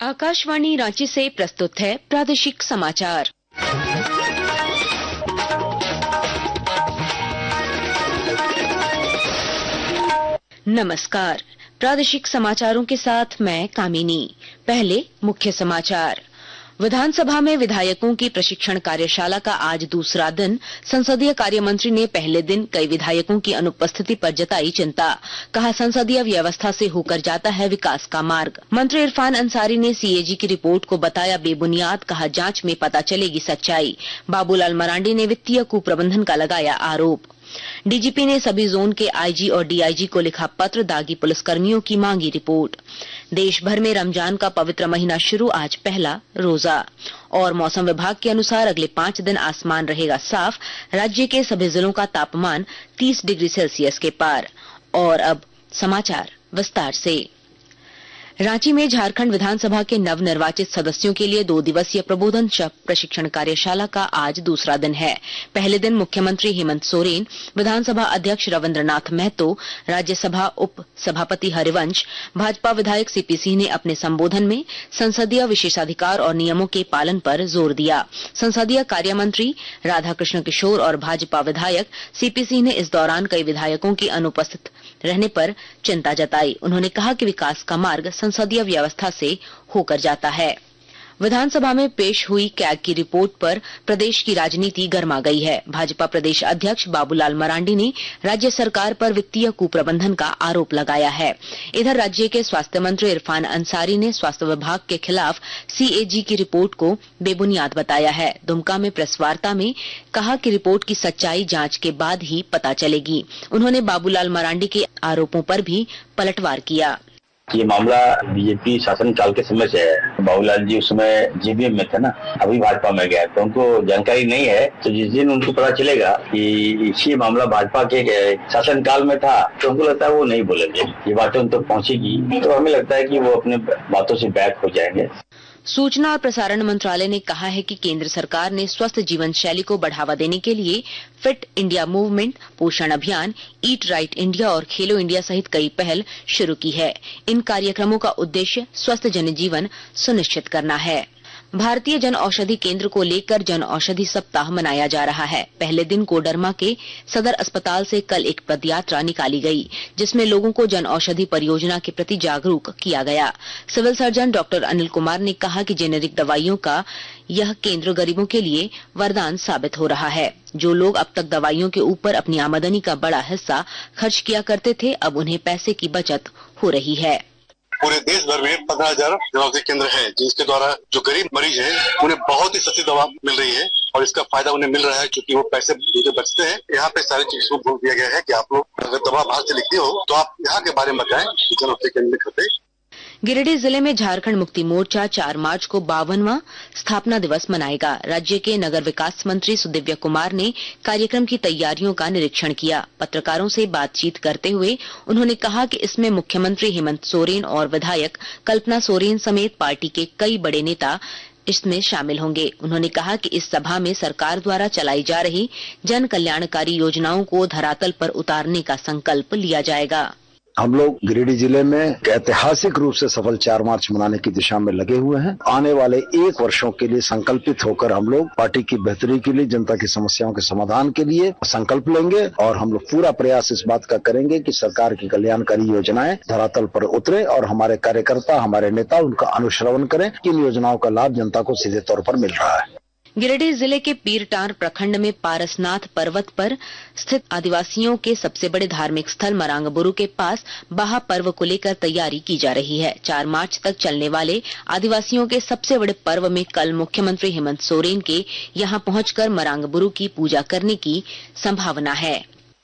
आकाशवाणी रांची से प्रस्तुत है प्रादेशिक समाचार। नमस्कार, प्रादेशिक समाचारों के साथ मैं कामिनी। पहले मुख्य समाचार। विधानसभा में विधायकों की प्रशिक्षण कार्यशाला का आज दूसरा दिन। संसदीय कार्य मंत्री ने पहले दिन कई विधायकों की अनुपस्थिति पर जताई चिंता। कहा, संसदीय व्यवस्था से होकर जाता है विकास का मार्ग। मंत्री इरफान अंसारी ने सीएजी की रिपोर्ट को बताया बेबुनियाद। कहा, जांच में पता चलेगी सच्चाई। बाबूलाल मरांडी ने वित्तीय कुप्रबंधन का लगाया आरोप। डीजीपी ने सभी जोन के आईजी और डीआईजी को लिखा पत्र। दागी पुलिसकर्मियों की मांगी रिपोर्ट। देश भर में रमजान का पवित्र महीना शुरू, आज पहला रोजा। और मौसम विभाग के अनुसार अगले 5 दिन आसमान रहेगा साफ। राज्य के सभी जिलों का तापमान 30 डिग्री सेल्सियस के पार। और अब समाचार विस्तार से। रांची में झारखंड विधानसभा के नवनिर्वाचित सदस्यों के लिए 2 दिवसीय प्रबोधन प्रशिक्षण कार्यशाला का आज दूसरा दिन है। पहले दिन मुख्यमंत्री हेमंत सोरेन, विधानसभा अध्यक्ष रविन्द्रनाथ महतो, राज्यसभा उप सभापति हरिवंश, भाजपा विधायक सीपी सिंह ने अपने संबोधन में संसदीय विशेषाधिकार और नियमों के पालन पर जोर दिया। संसदीय कार्य मंत्री राधाकृष्ण किशोर और भाजपा विधायक सीपी सिंह ने इस दौरान कई विधायकों की अनुपस्थित रहने पर चिंता जताई। उन्होंने कहा कि विकास का मार्ग संसदीय व्यवस्था से होकर जाता है। विधानसभा में पेश हुई कैग की रिपोर्ट पर प्रदेश की राजनीति गर्मा गई है। भाजपा प्रदेश अध्यक्ष बाबूलाल मरांडी ने राज्य सरकार पर वित्तीय कुप्रबंधन का आरोप लगाया है। इधर राज्य के स्वास्थ्य मंत्री इरफान अंसारी ने स्वास्थ्य विभाग के खिलाफ सीएजी की रिपोर्ट को बेबुनियाद बताया है। दुमका में प्रेस वार्ता में कहा कि रिपोर्ट की सच्चाई जांच के बाद ही पता चलेगी। उन्होंने बाबूलाल मरांडी के आरोपों पर भी पलटवार किया। ये मामला बीजेपी शासन काल के समय से है। बाबूलाल जी उस समय जीबीएम में थे ना, अभी भाजपा में गया, तो उनको जानकारी नहीं है। तो जिस दिन उनको पता चलेगा कि ये मामला भाजपा के शासन काल में था, तो उनको लगता है वो नहीं बोलेंगे, ये बातें उन तक पहुंचेगी तो हमें लगता है कि वो अपने बातों से बैक हो जाएंगे। सूचना और प्रसारण मंत्रालय ने कहा है कि केंद्र सरकार ने स्वस्थ जीवन शैली को बढ़ावा देने के लिए फिट इंडिया मूवमेंट, पोषण अभियान, ईट राइट इंडिया और खेलो इंडिया सहित कई पहल शुरू की है। इन कार्यक्रमों का उद्देश्य स्वस्थ जनजीवन सुनिश्चित करना है। भारतीय जन औषधि केंद्र को लेकर जन औषधि सप्ताह मनाया जा रहा है। पहले दिन कोडरमा के सदर अस्पताल से कल एक पदयात्रा निकाली गई, जिसमें लोगों को जन औषधि परियोजना के प्रति जागरूक किया गया। Civil surgeon doctor Anil Kumar ने कहा कि जेनेरिक दवाइयों का यह केंद्र गरीबों के लिए वरदान साबित हो रहा है। जो लोग अब तक दवाइयों के ऊपर अपनी आमदनी का बड़ा हिस्सा खर्च किया करते थे, अब उन्हें पैसे की बचत हो रही है। पूरे देश भर में 15,000 जन औषधि केंद्र हैं, जिसके द्वारा जो गरीब मरीज हैं उन्हें बहुत ही सस्ती दवा मिल रही है और इसका फायदा उन्हें मिल रहा है क्योंकि वो पैसे बचते हैं। यहाँ पे सारी चीजों को बोल दिया गया है कि आप लोग अगर दवा बाहर से लिखते हो तो आप यहाँ के बारे में बताएं कि जन औषधि केंद्र में खरीदें। गिरिडीह जिले में झारखंड मुक्ति मोर्चा 4 मार्च को 52वां स्थापना दिवस मनाएगा। राज्य के नगर विकास मंत्री सुदिव्य कुमार ने कार्यक्रम की तैयारियों का निरीक्षण किया। पत्रकारों से बातचीत करते हुए उन्होंने कहा कि इसमें मुख्यमंत्री हेमंत सोरेन और विधायक कल्पना सोरेन समेत पार्टी के कई बड़े नेता इसमें शामिल होंगे। उन्होंने कहा कि इस सभा में सरकार द्वारा चलाई जा रही जन कल्याणकारी योजनाओं को धरातल पर उतारने का संकल्प लिया जाएगा। हम लोग गिरिडीह जिले में ऐतिहासिक रूप से सफल 4 मार्च मनाने की दिशा में लगे हुए हैं। आने वाले 1 वर्षों के लिए संकल्पित होकर हम लोग पार्टी की बेहतरी के लिए, जनता की समस्याओं के समाधान के लिए संकल्प लेंगे और हम लोग पूरा प्रयास इस बात का करेंगे कि सरकार की कल्याणकारी योजनाएं धरातल पर उतरे और हमारे कार्यकर्ता, हमारे नेता उनका अनुश्रवण करें कि इन योजनाओं का लाभ जनता को सीधे तौर पर मिल रहा है। गिरिडीह जिले के पीरटार प्रखंड में पारसनाथ पर्वत पर स्थित आदिवासियों के सबसे बड़े धार्मिक स्थल मरांगबुरु के पास बाहा पर्व को लेकर तैयारी की जा रही है। 4 मार्च तक चलने वाले आदिवासियों के सबसे बड़े पर्व में कल मुख्यमंत्री हेमंत सोरेन के यहां पहुंचकर मरांगबुरु की पूजा करने की संभावना है।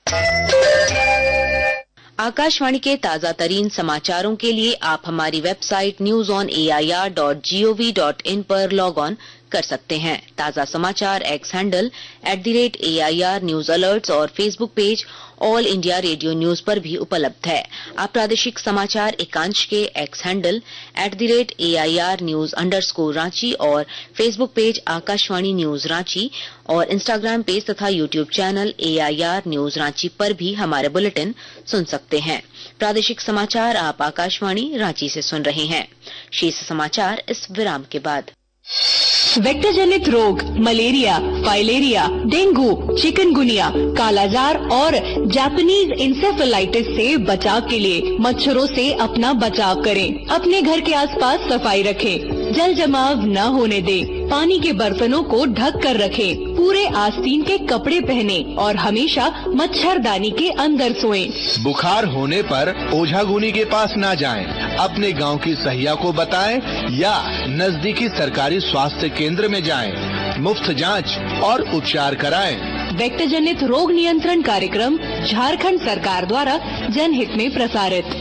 आकाशवाणी के ताजा तरीन समाचारों के लिए आप हमारी वेबसाइट newsonair.gov.in पर लॉग ऑन कर सकते हैं। ताजा समाचार X handle @AIR news alerts और Facebook page All India Radio News पर भी उपलब्ध है। आप प्रादेशिक समाचार एकांश के X handle @AIR news _Ranchi और Facebook page Akashvani news Ranchi और इंस्टाग्राम पेज तथा YouTube channel AIR news Ranchi पर भी हमारे बुलेटिन सुन सकते हैं। प्रादेशिक समाचार आप आकाशवाणी रांची से सुन रहे हैं। शेष समाचार इस विराम के बाद। वेक्टर जनित रोग malaria, filaria, dengue, chikungunya, kala azar और जापानीज इंसेफेलाइटिस से बचाव के लिए मच्छरों से अपना बचाव करें। अपने घर के आसपास सफाई रखें, जल जमाव न होने दें, पानी के बर्तनों को ढक कर रखें, पूरे आस्तीन के कपड़े पहने और हमेशा मच्छरदानी के अंदर सोएं। बुखार होने पर ओझागुनी के पास न जाएं, अपने गांव की सहिया को बताएं या नजदीकी सरकारी स्वास्थ्य केंद्र में जाएं। मुफ्त जांच और उपचार कराएं। वेक्टर जनित रोग नियंत्रण कार्यक्रम झारखंड सरकार द्वारा जनहित में प्रसारित।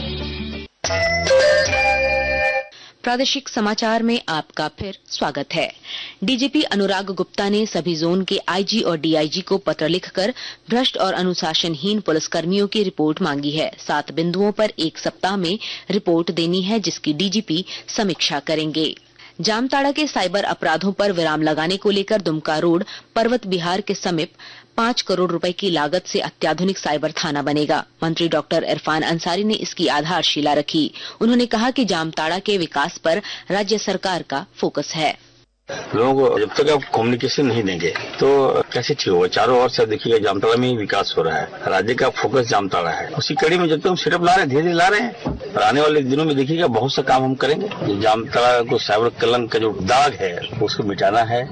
प्रादेशिक समाचार में आपका फिर स्वागत है। डीजीपी अनुराग गुप्ता ने सभी जोन के आईजी और डीआईजी को पत्र लिखकर भ्रष्ट और अनुशासनहीन पुलिसकर्मियों की रिपोर्ट मांगी है। 7 बिंदुओं पर 1 सप्ताह में रिपोर्ट देनी है, जिसकी डीजीपी समीक्षा करेंगे। जामताड़ा के साइबर अपराधों पर विराम लगाने को लेकर दुमका रोड पर्वत बिहार के समीप 5 करोड़ रुपए की लागत से अत्याधुनिक साइबर थाना बनेगा। मंत्री डॉक्टर इरफान अंसारी ने इसकी आधारशिला रखी। उन्होंने कहा कि जामताड़ा के विकास पर राज्य सरकार का फोकस है। लोगों को जब तक आप कम्युनिकेशन नहीं देंगे तो कैसे ठीक होगा। चारों ओर से देखिएगा जामताड़ा में ही विकास हो रहा है, राज्य का फोकस जामताड़ा है। उसी कड़ी में जब तक हम सेटअप ला रहे हैं, धीरे ला रहे हैं, और आने वाले दिनों में देखिएगा बहुत सा काम हम करेंगे। जामताड़ा को साइबर कलंक का जो दाग है उसको मिटाना है।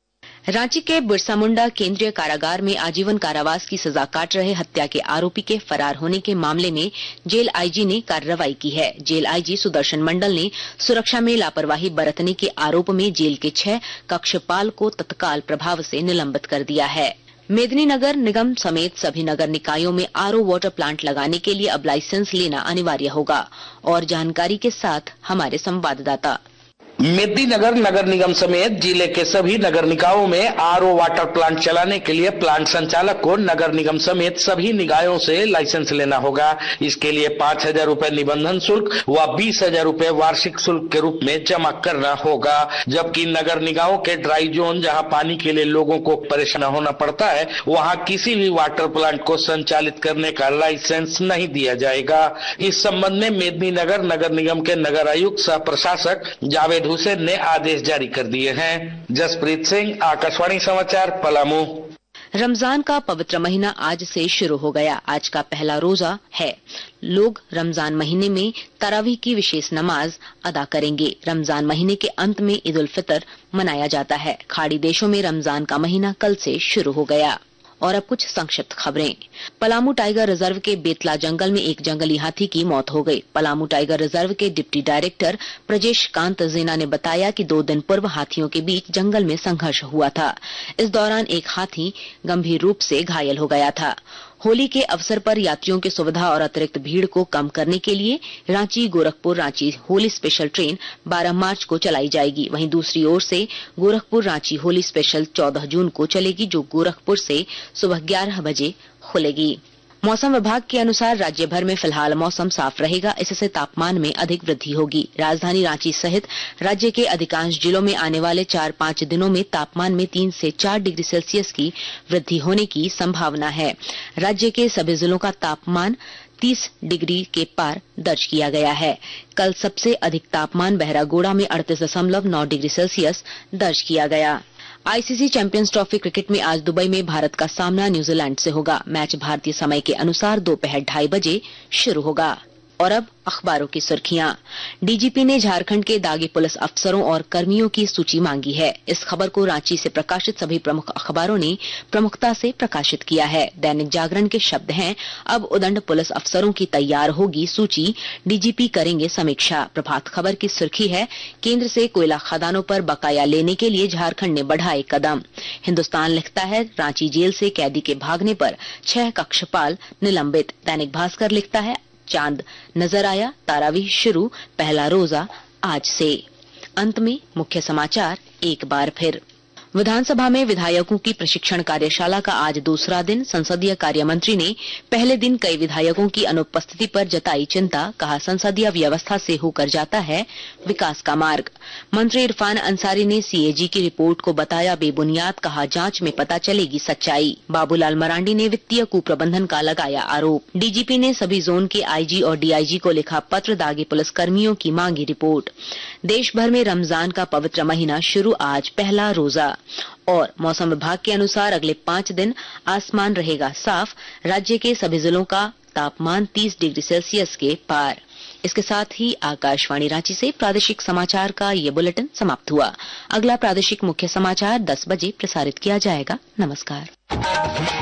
रांची के बिरसा मुंडा केंद्रीय कारागार में आजीवन कारावास की सजा काट रहे हत्या के आरोपी के फरार होने के मामले में जेल आईजी ने कार्रवाई की है। जेल आईजी सुदर्शन मंडल ने सुरक्षा में लापरवाही बरतने के आरोप में जेल के 6 कक्षपाल को तत्काल प्रभाव से निलंबित कर दिया है। मेदिनीनगर निगम समेत सभी नगर निकायों में आरओ वाटर प्लांट लगाने के लिए अब लाइसेंस लेना अनिवार्य होगा। और जानकारी के साथ हमारे संवाददाता। मेदिनीनगर नगर निगम समेत जिले के सभी नगर निकायों में आरओ वाटर प्लांट चलाने के लिए प्लांट संचालक को नगर निगम समेत सभी निकायों से लाइसेंस लेना होगा। इसके लिए 5,000 रुपए निबंधन शुल्क व 20,000 रुपए वार्षिक शुल्क के रूप में जमा करना होगा। जबकि नगर निकायों के ड्राई जोन जहां पानी के लिए लोगों को परेशान होना पड़ता है, वहां किसी भी वाटर प्लांट को संचालित करने का लाइसेंस नहीं दिया जाएगा। इस संबंध में मेदिनीनगर नगर निगम के नगर आयुक्त सह प्रशासक जावेद हुसैन ने आदेश जारी कर दिए हैं। जसप्रीत सिंह, आकाशवाणी समाचार, पलामू। रमजान का पवित्र महीना आज से शुरू हो गया। आज का पहला रोजा है। लोग रमजान महीने में तरावीह की विशेष नमाज अदा करेंगे। रमजान महीने के अंत में ईद उल फितर मनाया जाता है। खाड़ी देशों में रमजान का महीना कल से शुरू हो गया। और अब कुछ संक्षिप्त खबरें। पलामू टाइगर रिजर्व के बेतला जंगल में एक जंगली हाथी की मौत हो गई। पलामू टाइगर रिजर्व के डिप्टी डायरेक्टर प्रजेश कांत जेना ने बताया कि 2 दिन पूर्व हाथियों के बीच जंगल में संघर्ष हुआ था। इस दौरान एक हाथी गंभीर रूप से घायल हो गया था। होली के अवसर पर यात्रियों की सुविधा और अतिरिक्त भीड़ को कम करने के लिए रांची गोरखपुर रांची होली स्पेशल ट्रेन 12 मार्च को चलाई जाएगी। वहीं दूसरी ओर से गोरखपुर रांची होली स्पेशल 14 जून को चलेगी, जो गोरखपुर से सुबह 11 बजे खुलेगी। मौसम विभाग के अनुसार राज्य भर में फिलहाल मौसम साफ रहेगा। इससे तापमान में अधिक वृद्धि होगी। राजधानी रांची सहित राज्य के अधिकांश जिलों में आने वाले 4-5 दिनों में तापमान में 3 से 4 डिग्री सेल्सियस की वृद्धि होने की संभावना है। राज्य के सभी जिलों का तापमान 30 डिग्री के पार दर्ज किया गया है। कल सबसे अधिक तापमान बहरागोड़ा में 38.9 डिग्री सेल्सियस दर्ज किया गया। आईसीसी चैंपियंस ट्रॉफी क्रिकेट में आज दुबई में भारत का सामना न्यूजीलैंड से होगा। मैच भारतीय समय के अनुसार दोपहर 2:30 बजे शुरू होगा। और अब अखबारों की सुर्खियां। डीजीपी ने झारखंड के दागी पुलिस अफसरों और कर्मियों की सूची मांगी है। इस खबर को रांची से प्रकाशित सभी प्रमुख अखबारों ने प्रमुखता से प्रकाशित किया है। दैनिक जागरण के शब्द हैं, अब उदंड पुलिस अफसरों की तैयार होगी सूची, डीजीपी करेंगे समीक्षा। प्रभात खबर की सुर्खी है, केंद्र से कोयला खदानों पर बकाया लेने के लिए झारखंड ने बढ़ाए कदम। हिन्दुस्तान लिखता है, रांची जेल से कैदी के भागने पर 6 कक्षपाल निलंबित। दैनिक भास्कर लिखता है, चांद नजर आया, तारावीह शुरू, पहला रोजा आज से। अंत में मुख्य समाचार एक बार फिर। विधानसभा में विधायकों की प्रशिक्षण कार्यशाला का आज दूसरा दिन। संसदीय कार्य मंत्री ने पहले दिन कई विधायकों की अनुपस्थिति पर जताई चिंता। कहा, संसदीय व्यवस्था से होकर जाता है विकास का मार्ग। मंत्री इरफान अंसारी ने सीएजी की रिपोर्ट को बताया बेबुनियाद। कहा, जांच में पता चलेगी सच्चाई। बाबूलाल मरांडी ने वित्तीय कुप्रबंधन का लगाया आरोप। डीजीपी ने सभी जोन के आईजी और डीआईजी को लिखा पत्र। दागी पुलिसकर्मियों की मांगी रिपोर्ट। देश भर में रमजान का पवित्र महीना शुरू, आज पहला रोजा। और मौसम विभाग के अनुसार अगले 5 दिन आसमान रहेगा साफ। राज्य के सभी जिलों का तापमान 30 डिग्री सेल्सियस के पार। इसके साथ ही आकाशवाणी रांची से प्रादेशिक समाचार का ये बुलेटिन समाप्त हुआ। अगला प्रादेशिक मुख्य समाचार 10 बजे प्रसारित किया जाएगा। नमस्कार।